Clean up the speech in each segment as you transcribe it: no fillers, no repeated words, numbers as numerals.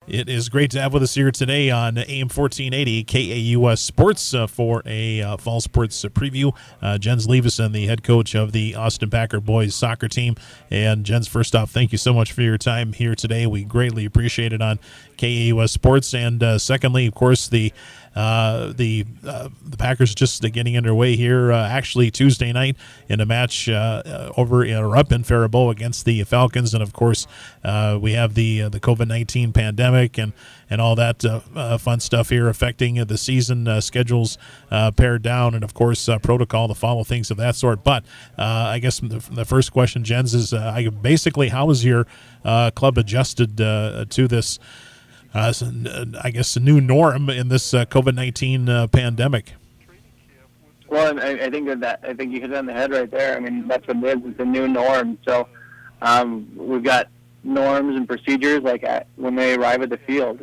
It is great to have with us here today on AM 1480 KAUS Sports for a fall sports preview. Jens Leveson, the head coach of the Austin Packer boys soccer team. And Jens, first off, thank you so much for your time here today. We greatly appreciate it on KAUS Sports. And secondly, of course, the Packers just getting underway here actually Tuesday night in a match up in Faribault against the Falcons. And of course we have the COVID-19 pandemic and all that fun stuff here affecting the season schedules pared down, and of course protocol to follow, things of that sort. But I guess the first question, Jens, is basically how is your club adjusted to this I guess a new norm in this COVID-19 pandemic? Well, I think I think you hit it on the head right there. I mean, that's what it is. It's a new norm. So we've got norms and procedures like when they arrive at the field.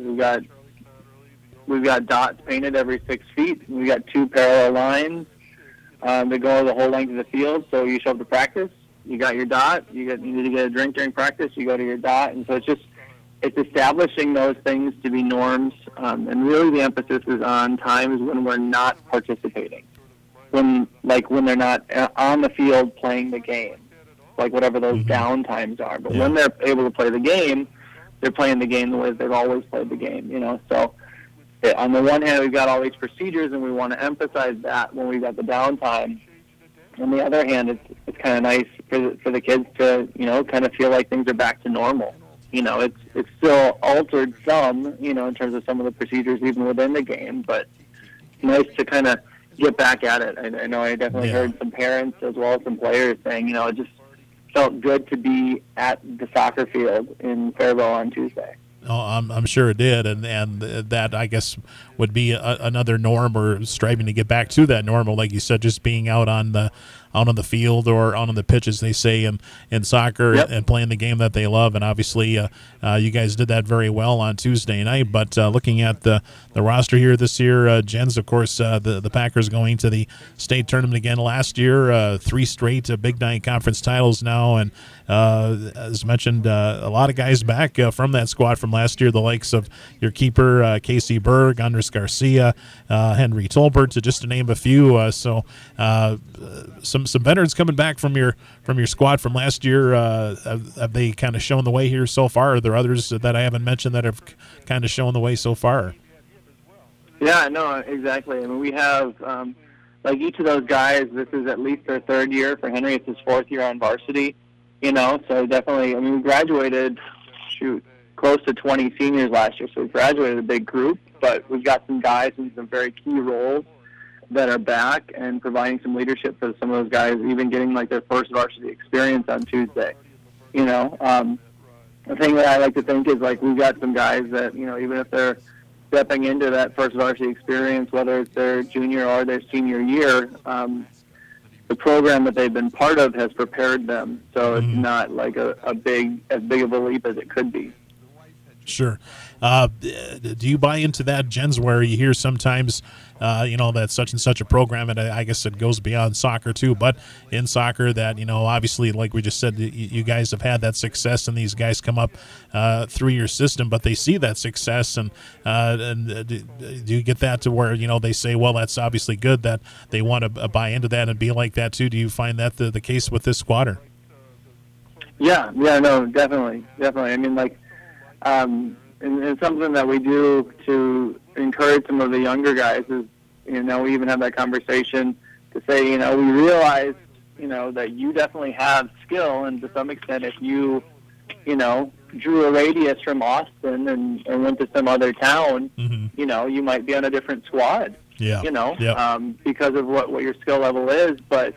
We've got dots painted every 6 feet. We've got 2 parallel lines that go the whole length of the field. So you show up to practice, you got your dot. You need to get a drink during practice, you go to your dot. And so it's establishing those things to be norms, and really the emphasis is on times when we're not participating, when they're not on the field playing the game, like whatever those down times are. But when they're able to play the game, they're playing the game the way they've always played the game, So on the one hand, we've got all these procedures, and we want to emphasize that when we've got the downtime. On the other hand, it's kind of nice for the kids to, kind of feel like things are back to normal. It's still altered some, in terms of some of the procedures even within the game, but nice to kind of get back at it. I know I definitely heard some parents as well as some players saying, it just felt good to be at the soccer field in Faribault on Tuesday. Oh, I'm sure it did, and that I guess would be another norm, or striving to get back to that normal, like you said, just being out on the field or out on the pitch, as they say in soccer, and playing the game that they love. And obviously, you guys did that very well on Tuesday night. But looking at the roster here this year, Jens, of course, the Packers going to the state tournament again last year, 3 straight Big Nine Conference titles now, and as mentioned, a lot of guys back from that squad from last year, the likes of your keeper, Casey Berg, Andres Garcia, Henry Tolbert, just to name a few. So some veterans coming back from your squad from last year. Have they kind of shown the way here so far? Are there others that I haven't mentioned that have kind of shown the way so far? Yeah, no, exactly. I mean, we have, like each of those guys, this is at least their 3rd year. For Henry, it's his 4th year on varsity, so definitely, I mean, we graduated, close to 20 seniors last year, so we graduated a big group, but we've got some guys in some very key roles that are back and providing some leadership for some of those guys, even getting like their first varsity experience on Tuesday. The thing that I like to think is like we've got some guys that, even if they're stepping into that first varsity experience, whether it's their junior or their senior year, the program that they've been part of has prepared them. So it's not like as big of a leap as it could be. Sure. Do you buy into that, Jens, where you hear sometimes, that such and such a program, and I guess it goes beyond soccer too, but in soccer that, obviously, like we just said, you guys have had that success, and these guys come up through your system, but they see that success, and do you get that to where, they say, well, that's obviously good, that they want to buy into that and be like that too? Do you find that the case with this squatter? Yeah, no, definitely. I mean, and something that we do to encourage some of the younger guys is, we even have that conversation to say, we realize, that you definitely have skill, and to some extent, if you, drew a radius from Austin and went to some other town, you might be on a different squad, because of what your skill level is. But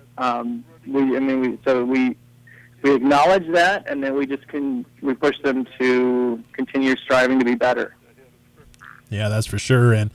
we acknowledge that, and then we push them to continue striving to be better. Yeah, that's for sure. And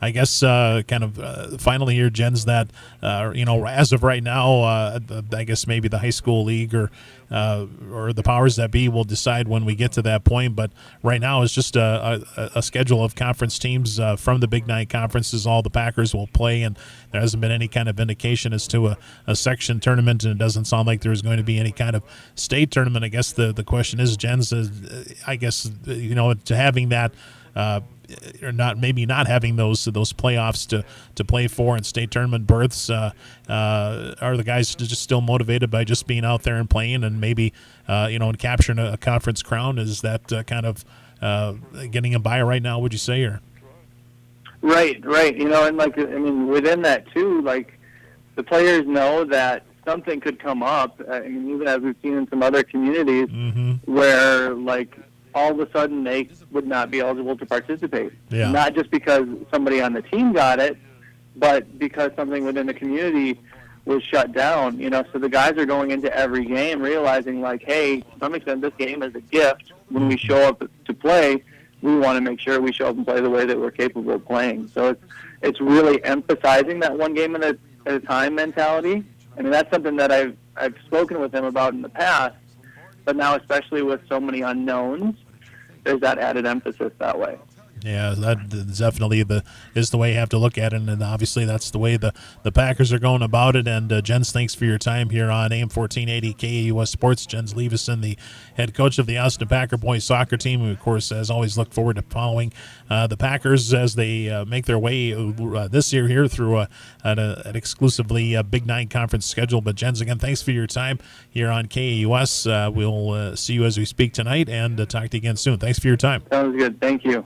I guess kind of finally here, Jens, that as of right now, I guess maybe the high school league or the powers that be will decide when we get to that point. But right now, it's just a schedule of conference teams from the Big Nine conferences. All the Packers will play, and there hasn't been any kind of indication as to a section tournament, and it doesn't sound like there's going to be any kind of state tournament. I guess the question is, Jens, I guess to having that. Or not having those playoffs to play for and state tournament berths, are the guys just still motivated by just being out there and playing and maybe and capturing a conference crown? Is that kind of getting them by right now, would you say? Or right, and within that too, the players know that something could come up. Even as we've seen in some other communities, where all of a sudden they would not be eligible to participate. Yeah. Not just because somebody on the team got it, but because something within the community was shut down. So the guys are going into every game realizing hey, to some extent this game is a gift. When we show up to play, we want to make sure we show up and play the way that we're capable of playing. So it's really emphasizing that one game at a time mentality. That's something that I've spoken with them about in the past, but now especially with so many unknowns, there's that added emphasis that way. Yeah, that definitely is the way you have to look at it, and obviously that's the way the Packers are going about it. And Jens, thanks for your time here on AM 1480 KAUS Sports. Jens Leveson, the head coach of the Austin Packer boys soccer team. We, of course, as always, look forward to following the Packers as they make their way this year here through an exclusively Big Nine conference schedule. But Jens, again, thanks for your time here on KAUS. We'll see you as we speak tonight and talk to you again soon. Thanks for your time. Sounds good. Thank you.